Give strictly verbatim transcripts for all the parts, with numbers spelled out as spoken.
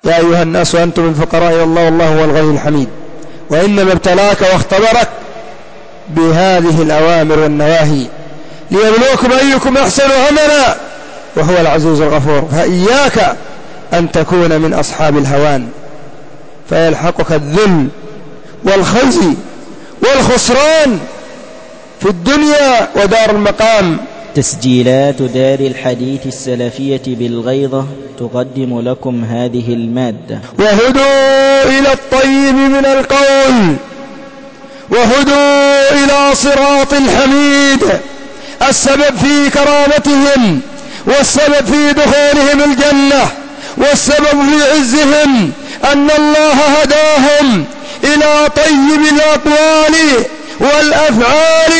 يا أيها الناس أنتم الفقراء إلى الله والله هو الغني الحميد. وإنما ابتلاك واختبرك بهذه الأوامر والنواهي ليبلوكم أيكم أحسن عملا وهو العزيز الغفور. فإياك أن تكون من أصحاب الهوان فيلحقك الذل والخزي والخسران في الدنيا ودار المقام. تسجيلات دار الحديث السلفية بالغيضة تقدم لكم هذه المادة. وهدوا إلى الطيب من القول وهدوا إلى صراط الحميد. السبب في كرامتهم والسبب في دخولهم الجنة والسبب في عزهم أن الله هداهم إلى طيب الأقوال والأفعال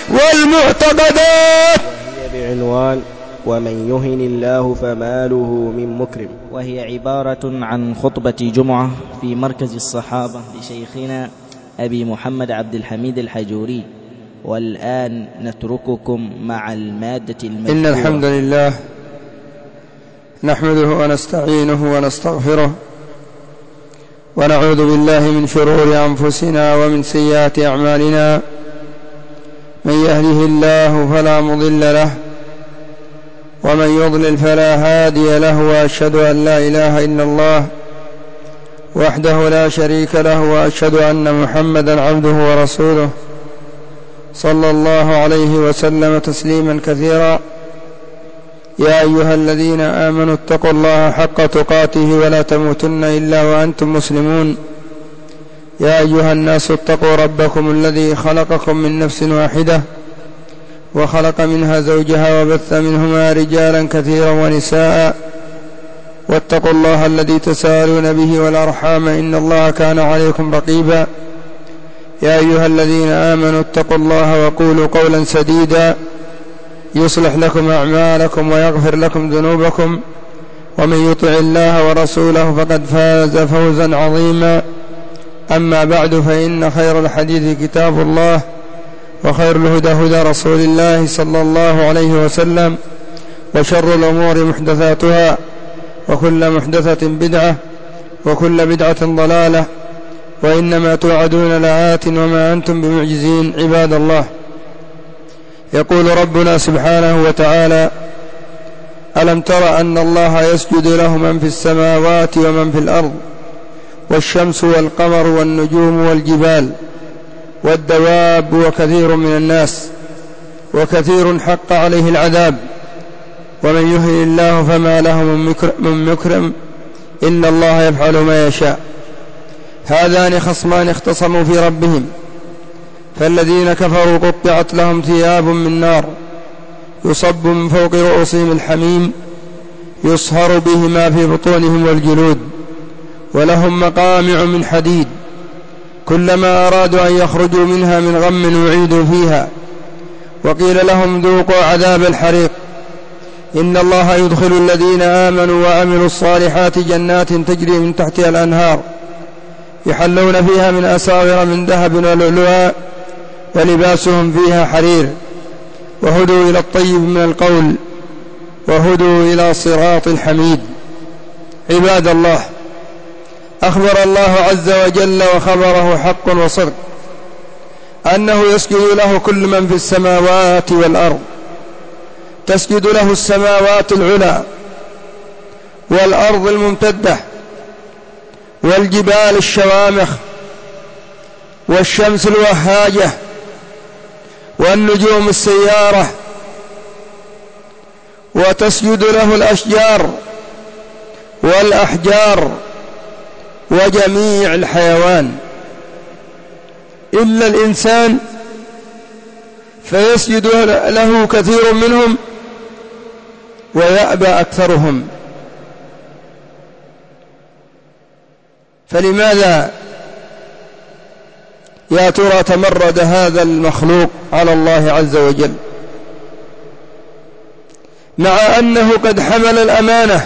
والمعتقدات. وهي بعنوان ومن يهن الله فماله من مكرم، وهي عبارة عن خطبة جمعة في مركز الصحابة لشيخنا أبي محمد عبد الحميد الحجوري. والآن نترككم مع المادة المذكورة. إن الحمد لله نحمده ونستعينه ونستغفره ونعوذ بالله من شرور أنفسنا ومن سيئات أعمالنا. من يهده الله فلا مضل له ومن يضلل فلا هادي له. وأشهد أن لا إله إلا الله وحده لا شريك له وأشهد أن محمدا عبده ورسوله صلى الله عليه وسلم تسليما كثيرا. يا أيها الذين آمنوا اتقوا الله حق تقاته ولا تموتن إلا وأنتم مسلمون. يا أيها الناس اتقوا ربكم الذي خلقكم من نفس واحدة وخلق منها زوجها وبث منهما رجالا كثيرا ونساء واتقوا الله الذي تساءلون به والأرحام إن الله كان عليكم رقيبا. يا أيها الذين آمنوا اتقوا الله وقولوا قولا سديدا يصلح لكم أعمالكم ويغفر لكم ذنوبكم ومن يطع الله ورسوله فقد فاز فوزا عظيما. أما بعد فإن خير الحديث كتاب الله وخير الهدى هدى رسول الله صلى الله عليه وسلم وشر الأمور محدثاتها وكل محدثة بدعة وكل بدعة ضلالة وإنما توعدون لآت وما أنتم بمعجزين. عباد الله، يقول ربنا سبحانه وتعالى: ألم تر أن الله يسجد له من في السماوات ومن في الأرض والشمس والقمر والنجوم والجبال والدواب وكثير من الناس وكثير حق عليه العذاب ومن يهن الله فما له من مكرم إن الله يفعل ما يشاء. هذان خصمان اختصموا في ربهم فالذين كفروا قطعت لهم ثياب من نار يصب من فوق رؤوسهم الحميم يصهر به ما في بطونهم والجلود ولهم مقامع من حديد كلما أرادوا أن يخرجوا منها من غم أعيدوا فيها وقيل لهم ذوقوا عذاب الحريق. إن الله يدخل الذين آمنوا وعملوا الصالحات جنات تجري من تحتها الأنهار يحلون فيها من أساور من ذهب ولؤلؤا ولباسهم فيها حرير. وهدوا إلى الطيب من القول وهدوا إلى صراط الحميد. عباد الله، أخبر الله عز وجل وخبره حق وصدق أنه يسجد له كل من في السماوات والأرض. تسجد له السماوات العلى والأرض الممتدة والجبال الشوامخ والشمس الوهاجة والنجوم السيارة، وتسجد له الأشجار والأحجار وجميع الحيوان إلا الإنسان فيسجد له كثير منهم ويأبى أكثرهم. فلماذا يا ترى تمرد هذا المخلوق على الله عز وجل مع أنه قد حمل الأمانة؟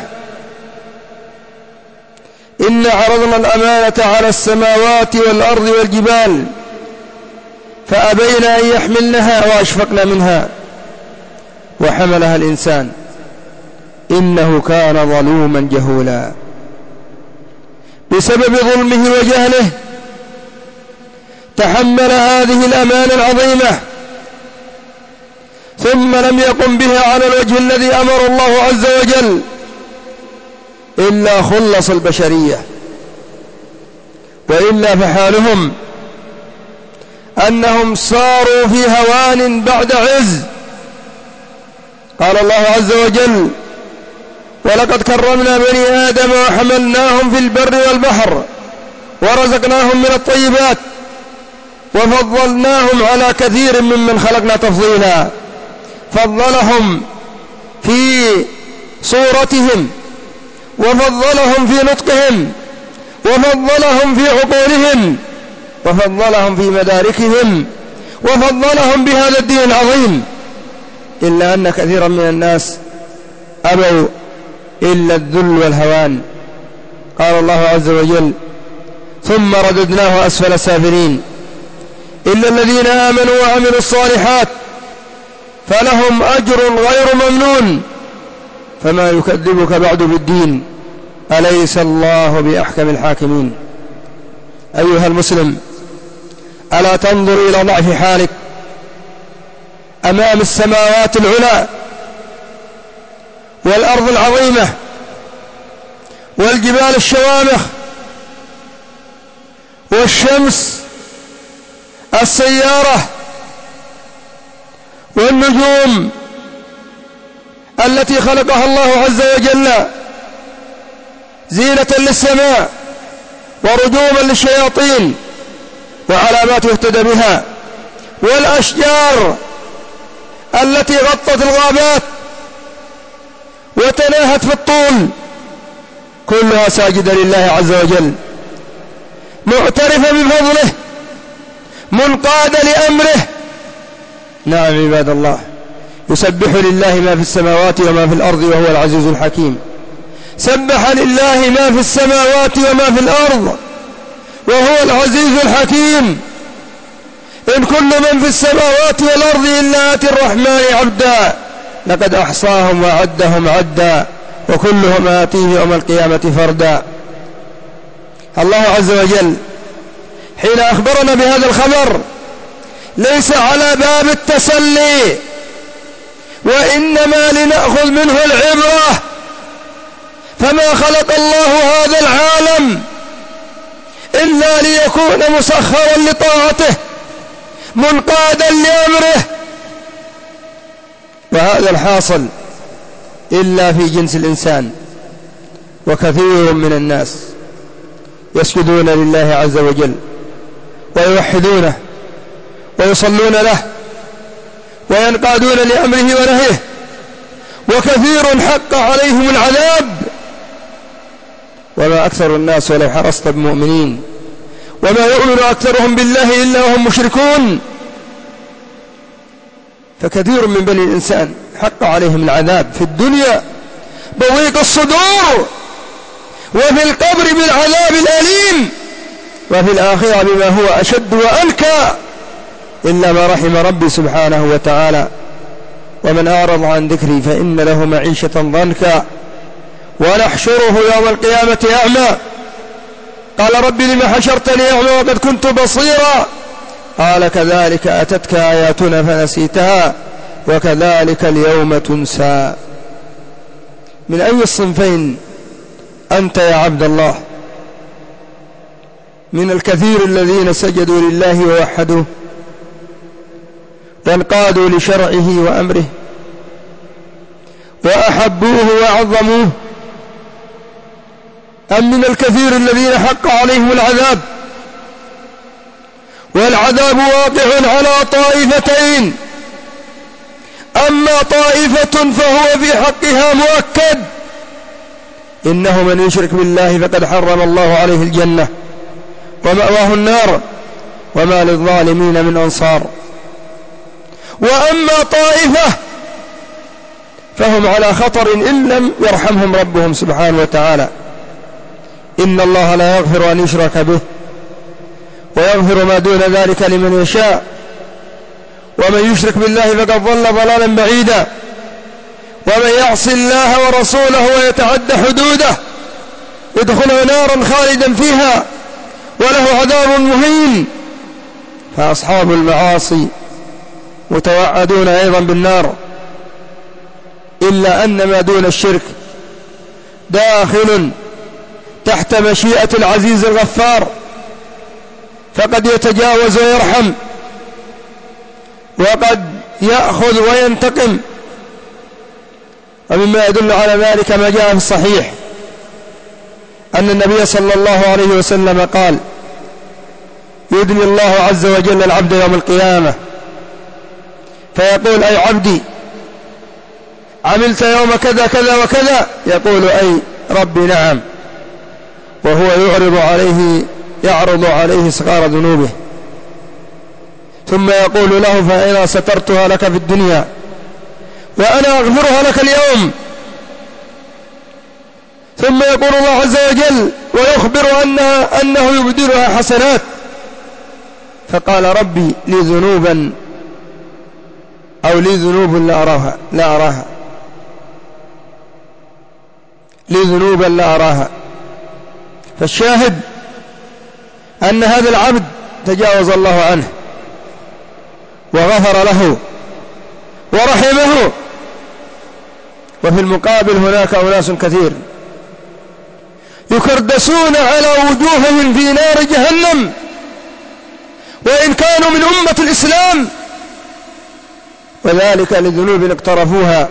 إن عرضنا الأمانة على السماوات والأرض والجبال فأبين أن يحملنها وأشفقن منها وحملها الإنسان إنه كان ظلوما جهولا. بسبب ظلمه وجهله تحمل هذه الأمانة العظيمة ثم لم يقم بها على الوجه الذي أمر الله عز وجل إلا خلص البشرية، وإلا فحالهم أنهم صاروا في هوان بعد عز. قال الله عز وجل: ولقد كرمنا بني آدم وحملناهم في البر والبحر ورزقناهم من الطيبات وفضلناهم على كثير ممن خلقنا تفضيلا. فضلهم في صورتهم، وفضلهم في نطقهم، وفضلهم في عقولهم، وفضلهم في مداركهم، وفضلهم بهذا الدين العظيم. إلا أن كثيرا من الناس أبوا إلا الذل والهوان. قال الله عز وجل: ثم رددناه أسفل سافلين إلا الذين آمنوا وعملوا الصالحات فلهم أجر غير ممنون فما يكذبك بعد بالدين أليس الله بأحكم الحاكمين. أيها المسلم، ألا تنظر إلى ضعف حالك أمام السماوات العلى والأرض العظيمة والجبال الشوامخ والشمس السيارة والنجوم التي خلقها الله عز وجل زينة للسماء ورجوما للشياطين وعلامات يهتدى بها، والأشجار التي غطت الغابات وتناهت في الطول، كلها ساجدة لله عز وجل، معترفة بفضله، منقادة لأمره. نعم عباد الله، يسبح لله ما في السماوات وما في الأرض وهو العزيز الحكيم. سبح لله ما في السماوات وما في الأرض وهو العزيز الحكيم. إن كل من في السماوات والأرض إلا آتي الرحمن عبدا لقد أحصاهم وعدهم عدا وكلهم آتيه يوم القيامة فردا. الله عز وجل حين أخبرنا بهذا الخبر ليس على باب التسلي، وإنما لنأخذ منه العبرة. فما خلق الله هذا العالم إلا ليكون مسخرا لطاعته، منقادا لأمره، وهذا الحاصل إلا في جنس الإنسان. وكثير من الناس يسجدون لله عز وجل ويوحدونه ويصلون له وينقادون لأمره ونهيه، وكثير حق عليهم العذاب. وما أكثر الناس ولو حرصت بمؤمنين، وما يؤمن أكثرهم بالله إلا وهم مشركون. فكثير من بني الإنسان حق عليهم العذاب في الدنيا بضيق الصدور، وفي القبر بالعذاب الأليم، وفي الآخرة بما هو أشد وأنكى، إلا ما رحم ربي سبحانه وتعالى. ومن أعرض عن ذكري فإن له معيشة ضنكا ونحشره يوم القيامة أعمى. قال رب لم حشرتني أعمى وقد كنت بصيرا قال كذلك أتتك آياتنا فنسيتها وكذلك اليوم تنسى. من أي الصنفين أنت يا عبد الله؟ من الكثير الذين سجدوا لله ووحدوه وانقادوا لشرعه وأمره وأحبوه وعظموه، أم من الكثير الذين حق عليهم العذاب؟ والعذاب واقع على طائفتين، أما طائفة فهو في حقها مؤكد، إنه من يشرك بالله فقد حرم الله عليه الجنة ومأواه النار وما للظالمين من أنصار. وأما طائفة فهم على خطر إن لم يرحمهم ربهم سبحانه وتعالى. إن الله لا يغفر أن يشرك به ويغفر ما دون ذلك لمن يشاء، ومن يشرك بالله فقد ضل ضلالا بعيدا، ومن يعص الله ورسوله ويتعد حدوده يدخل نارا خالدا فيها وله عذاب مهين. فأصحاب المعاصي متوعدون أيضا بالنار، إلا أن ما دون الشرك داخل تحت مشيئة العزيز الغفار، فقد يتجاوز ويرحم، وقد يأخذ وينتقم. ومما يدل على ذلك ما جاء في الصحيح أن النبي صلى الله عليه وسلم قال: يدني الله عز وجل العبد يوم القيامة فيقول: أي عبدي عملت يوم كذا كذا وكذا؟ يقول: أي ربي نعم. وهو يعرض عليه يعرض عليه صغار ذنوبه، ثم يقول له: فأنا سترتها لك في الدنيا وأنا أغفرها لك اليوم. ثم يقول الله عز وجل ويخبر أنها أنه يبدلها حسنات، فقال: ربي لي ذنوبا أو لي ذنوب لا أراها لا أراها لي ذنوبا لا أراها. فالشاهد أن هذا العبد تجاوز الله عنه وغفر له ورحمه. وفي المقابل هناك أناس كثير يكردسون على وجوههم في نار جهنم، وإن كانوا من أمة الإسلام، وذلك لذنوب اقترفوها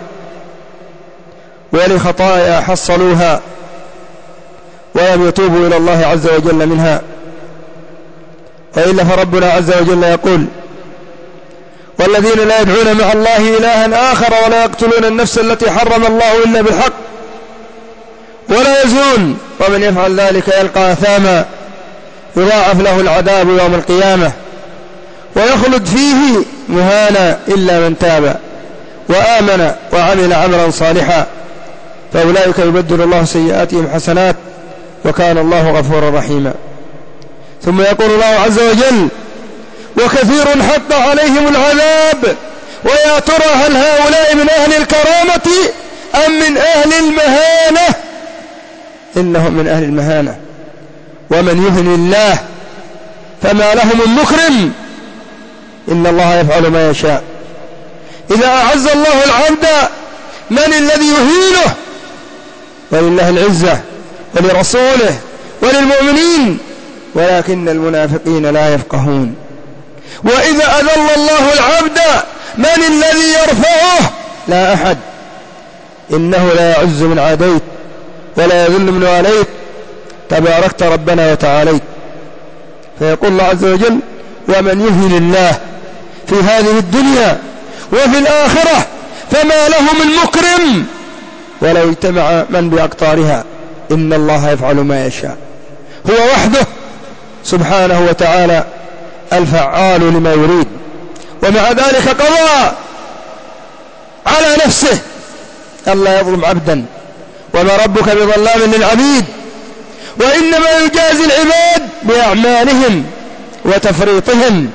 ولخطايا حصلوها ولم يتوبوا إلى الله عز وجل منها. وإلا فربنا عز وجل يقول: والذين لا يدعون مع الله إلها آخر ولا يقتلون النفس التي حرم الله إلا بالحق ولا يزنون ومن يفعل ذلك يلقى أثاما يضاعف له العذاب يوم القيامة ويخلد فيه مهانا إلا من تاب وآمن وعمل عملا صالحا فأولئك يبدل الله سيئاتهم حسنات وكان الله غفورا رحيما. ثم يقول الله عز وجل: وكثير حق عليهم العذاب ويا ترى هل هؤلاء من أهل الكرامة أم من أهل المهانة؟ إنهم من أهل المهانة. ومن يهن الله فما له من مكرم إن الله يفعل ما يشاء. إذا أعز الله العبد من الذي يهينه؟ ولله العزة ولرسوله وللمؤمنين ولكن المنافقين لا يفقهون. وإذا أذل الله العبد من الذي يرفعه؟ لا أحد. إنه لا يعز من عاديت ولا يذل من واليت تباركت ربنا وتعاليت. فيقول الله عز وجل: ومن يهن الله في هذه الدنيا وفي الآخرة فما له من مكرم ولو اجتمع من بأقطارها إن الله يفعل ما يشاء. هو وحده سبحانه وتعالى الفعال لما يريد. ومع ذلك قضى على نفسه ألا يظلم عبدا وما ربك بظلام للعبيد، وإنما يجازي العباد بأعمالهم وتفريطهم.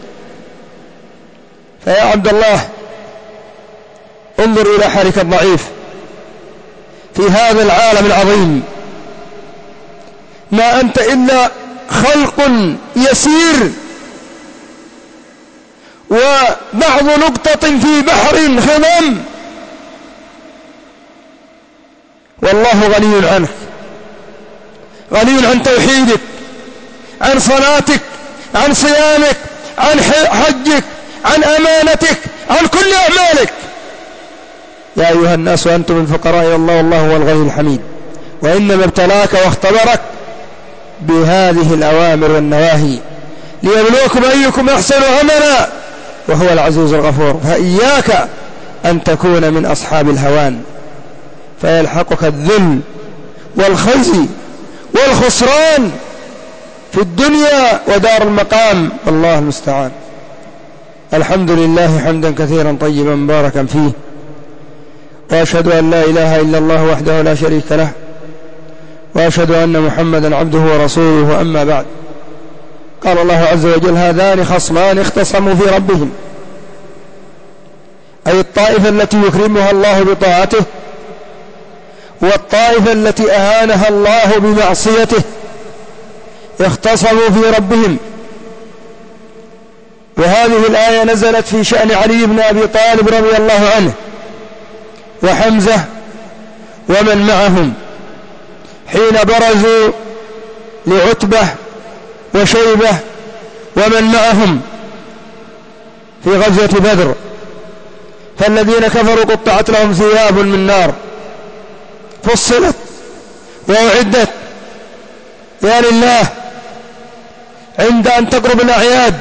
فيا عبد الله انظر إلى حالك الضعيف في هذا العالم العظيم، ما أنت إلا خلق يسير وبعض نقطة في بحر خضم، والله غني عنك، غني عن توحيدك، عن صلاتك، عن صيامك، عن حجك، عن أمانتك، عن كل أعمالك. يا أيها الناس أنتم الفقراء إلى الله والله هو الغني الحميد. وإنما ابتلاك واختبرك بهذه الأوامر والنواهي ليبلوكم أيكم أحسن عملا وهو العزيز الغفور. فإياك أن تكون من أصحاب الهوان فيلحقك الذل والخزي والخسران في الدنيا ودار المقام، الله المستعان. الحمد لله حمدا كثيرا طيبا مباركا فيه، وأشهد أن لا إله إلا الله وحده لا شريك له، وأشهد أن محمدا عبده ورسوله. أما بعد، قال الله عز وجل: هذان خصمان اختصموا في ربهم، أي الطائفة التي يكرمها الله بطاعته والطائفة التي أهانها الله بمعصيته اختصموا في ربهم. وهذه الآية نزلت في شأن علي بن أبي طالب رضي الله عنه وحمزة ومن معهم حين برزوا لعتبة وشيبة ومن معهم في غزوة بدر، فالذين كفروا قطعت لهم ثياب من نار فصلت وأعدت يا لله. عند أن تقرب الأعياد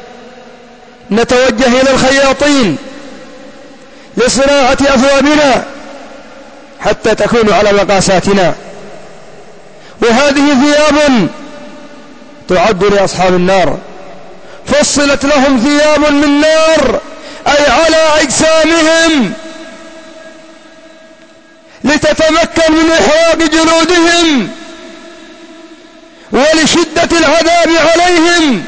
نتوجه إلى الخياطين لصناعة أثوابنا حتى تكون على مقاساتنا، وهذه ثياب تعد لأصحاب النار، فصلت لهم ثياب من نار أي على أجسامهم لتتمكن من إحراق جلودهم ولشدة العذاب عليهم.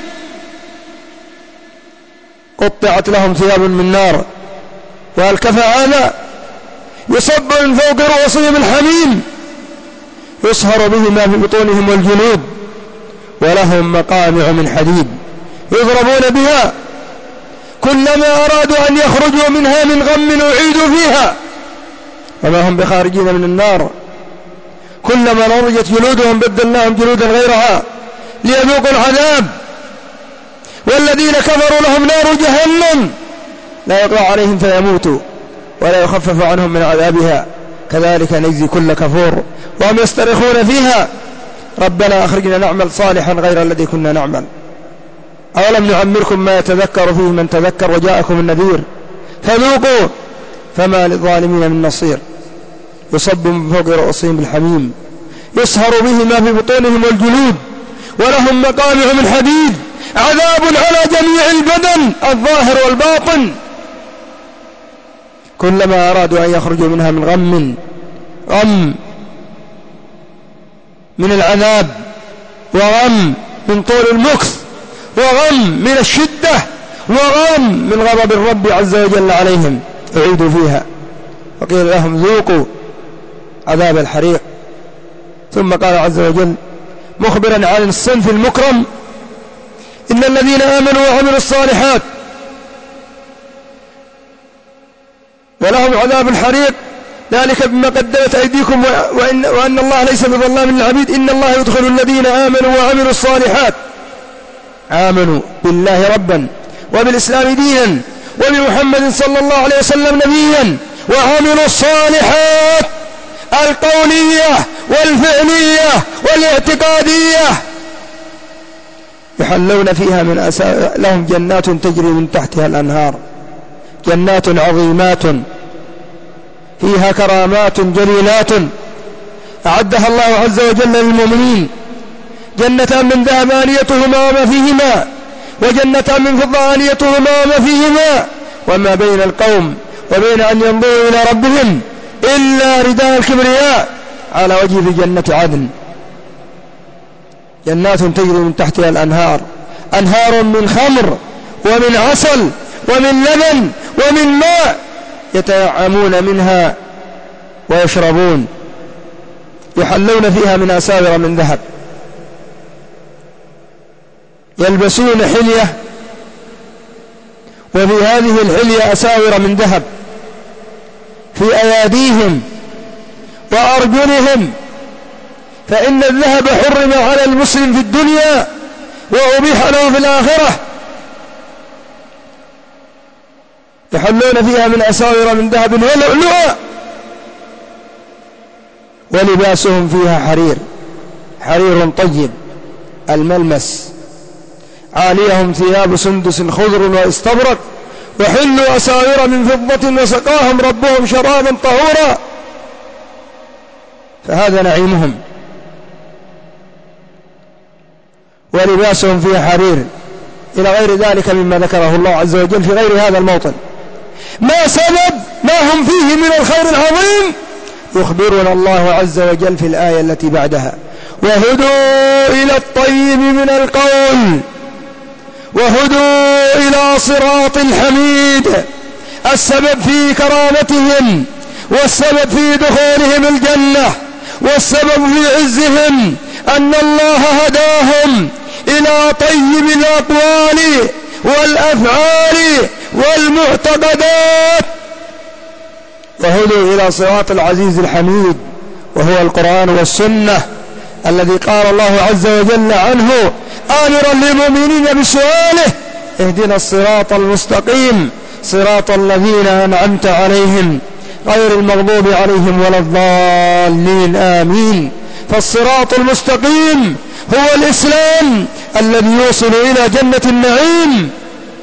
قطعت لهم ثياب من نار، والكفى هذا يصب من فوق رؤوسهم الحميم يصهر به ما في بطونهم والجلود، ولهم مقامع من حديد يضربون بها كلما أرادوا أن يخرجوا منها من غم أعيدوا فيها وما هم بخارجين من النار. كلما نضجت جلودهم بدلناهم جلودا غيرها ليذوقوا العذاب. والذين كفروا لهم نار جهنم لا يقضى عليهم فيموتوا ولا يخفف عنهم من عذابها كذلك نجزي كل كفور. وهم يسترخون فيها ربنا أخرجنا نعمل صالحا غير الذي كنا نعمل. أولم نعمركم ما يتذكر فيه من تذكر وجاءكم النذير فذوقوا فما للظالمين من نصير. يصب من فوق رؤوسهم الحميم يصهر به ما في بطونهم والجلود ولهم مقامع من حديد عذاب على جميع البدن الظاهر والباطن. كلما أرادوا أن يخرجوا منها من غم غم من العذاب وغم من طول المكث وغم من الشدة وغم من غضب الرب عز وجل عليهم أعيدوا فيها وقيل لهم ذوقوا عذاب الحريق. ثم قال عز وجل مخبرا عن الصنف المكرم إن الذين آمنوا وعملوا الصالحات ولهم عذاب الحريق ذلك بما قدمت أيديكم وإن, وأن الله ليس بظلام للعبيد إن الله يدخل الذين آمنوا وعملوا الصالحات آمنوا بالله ربا وبالإسلام دينا وبمحمد صلى الله عليه وسلم نبيا وعملوا الصالحات القولية والفعلية والاعتقادية يحلون فيها من أسا... لهم جنات تجري من تحتها الأنهار جنات عظيمات فيها كرامات جليلات أعدها الله عز وجل للمؤمنين جنة من ذهب آنيتهما وما فيهما وجنة من فضة آنيتهما وما فيهما وما بين القوم وبين أن ينظروا إلى ربهم إلا رداء الكبرياء على وجه في جنة عدن جنات تجري من تحتها الأنهار أنهار من خمر ومن عسل ومن لبن ومن ماء يتنعمون منها ويشربون يحلون فيها من أساور من ذهب يلبسون حلية وفي هذه الحلية أساور من ذهب في أياديهم وأرجلهم فإن الذهب حرم على المسلم في الدنيا وأبيح له في الآخرة يحلون فيها من أساور من ذهب ولؤلؤا ولباسهم فيها حرير حرير طيب الملمس عاليهم ثياب سندس خضر واستبرق وحلوا أساور من فضة وسقاهم ربهم شرابا طهورا فهذا نعيمهم ولباسهم فيها حرير إلى غير ذلك مما ذكره الله عز وجل في غير هذا الموطن. ما سبب ما هم فيه من الخير العظيم يخبرنا الله عز وجل في الآية التي بعدها وهدوا إلى الطيب من القول وهدوا إلى صراط الحميد. السبب في كرامتهم والسبب في دخولهم الجنة والسبب في عزهم أن الله هداهم إلى طيب الأقوال والأفعال والمعتقدات، وهدوا إلى صراط العزيز الحميد وهو القرآن والسنة الذي قال الله عز وجل عنه آمرا للمؤمنين بسؤاله اهدنا الصراط المستقيم صراط الذين أنعمت عليهم غير المغضوب عليهم ولا الضالين آمين. فالصراط المستقيم هو الإسلام الذي يوصل إلى جنة النعيم،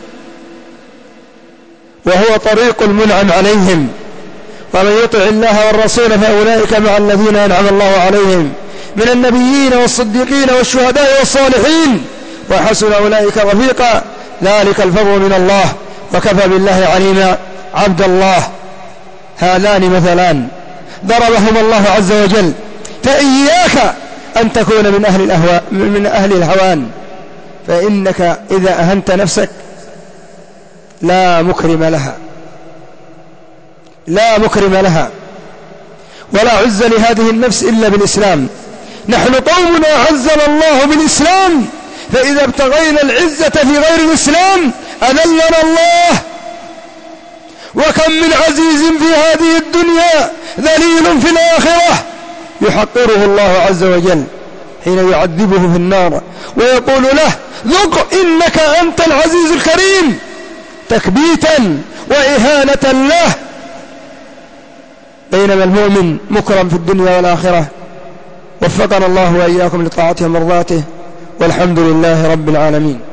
وهو طريق المنعم عليهم. ومن يطع الله والرسول فأولئك مع الذين أنعم الله عليهم من النبيين والصديقين والشهداء والصالحين وحسن أولئك رفيقا، ذلك الفضل من الله وكفى بالله عليما. عبد الله، هذان مثلان ضربهم الله عز وجل، فإياك أن تكون من أهل الأهواء من أهل الهوان، فإنك إذا أهنت نفسك لا مكرم لها لا مكرم لها ولا عز لهذه النفس إلا بالإسلام. نحن قومنا عزنا الله بالإسلام، فإذا ابتغينا العزة في غير الإسلام أذلنا الله. وكم من عزيز في هذه الدنيا ذليل في الآخرة يحقره الله عز وجل حين يعذبه في النار ويقول له ذق إنك أنت العزيز الكريم، تكبيتا وإهانة له، بينما المؤمن مكرم في الدنيا والآخرة. وفقنا الله وإياكم لطاعته ومرضاته، والحمد لله رب العالمين.